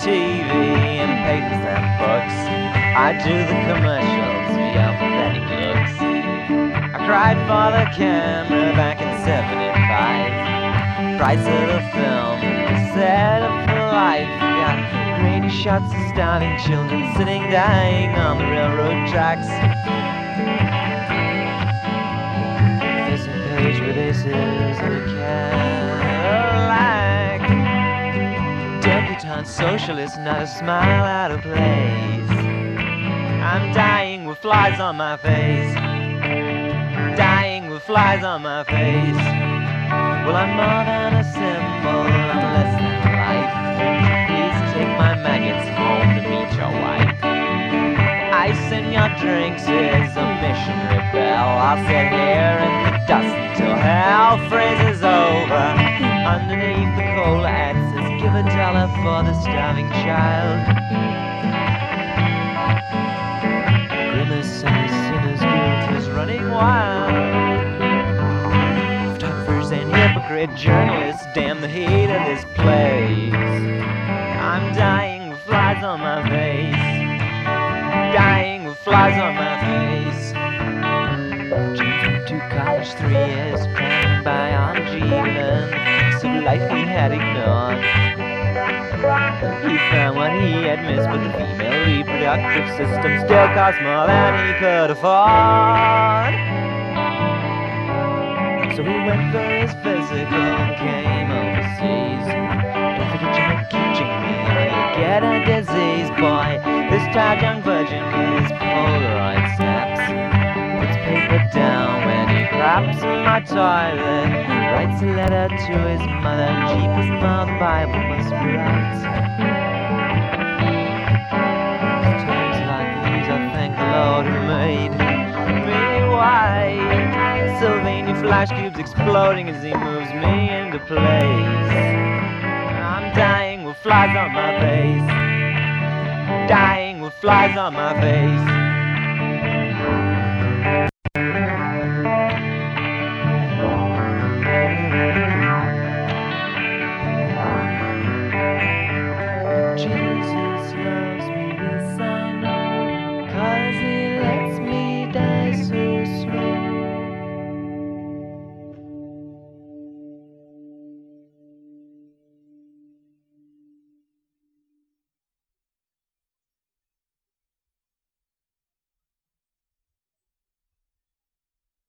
TV and papers and books. I do the commercials for your pathetic looks. I cried for the camera back in '75. Price of the film, set up for life. Got grainy shots of starving children sitting dying on the railroad tracks. Facing page with aces of a Cadillac. Debutante socialist, not a smile out of place. I'm dying with flies on my face. Dying with flies on my face. Well, I'm more than a symbol, I'm less than life. Please take my maggots home to meet your wife. Ice in your drinks is a missionary bell. I'll sit here in the dust until hell freezes over. Underneath the cola ad says, give $1 for the starving child. Grimace and the sinner's guilt is running wild. Photographers and hypocrite journalists, damn the heat of this place. I'm dying with flies on my face. Dying with flies on my face. James went to college 3 years, trying biology, learned the facts of life he had ignored. He found what he had missed, but the female reproductive system still cost more than he could afford. So he went for his physical and came overseas. Don't forget you might catching me or you'll get a disease, boy. This tired young virgin with his Polaroid snaps puts paper down when he craps in my toilet. Writes a letter to his mother. Jeepers, ma, the Bible must be right. Times like these, I thank the Lord who made me white. Sylvania flash cubes exploding as he moves me into place. I'm dying with flies on my face. Dying with flies on my face.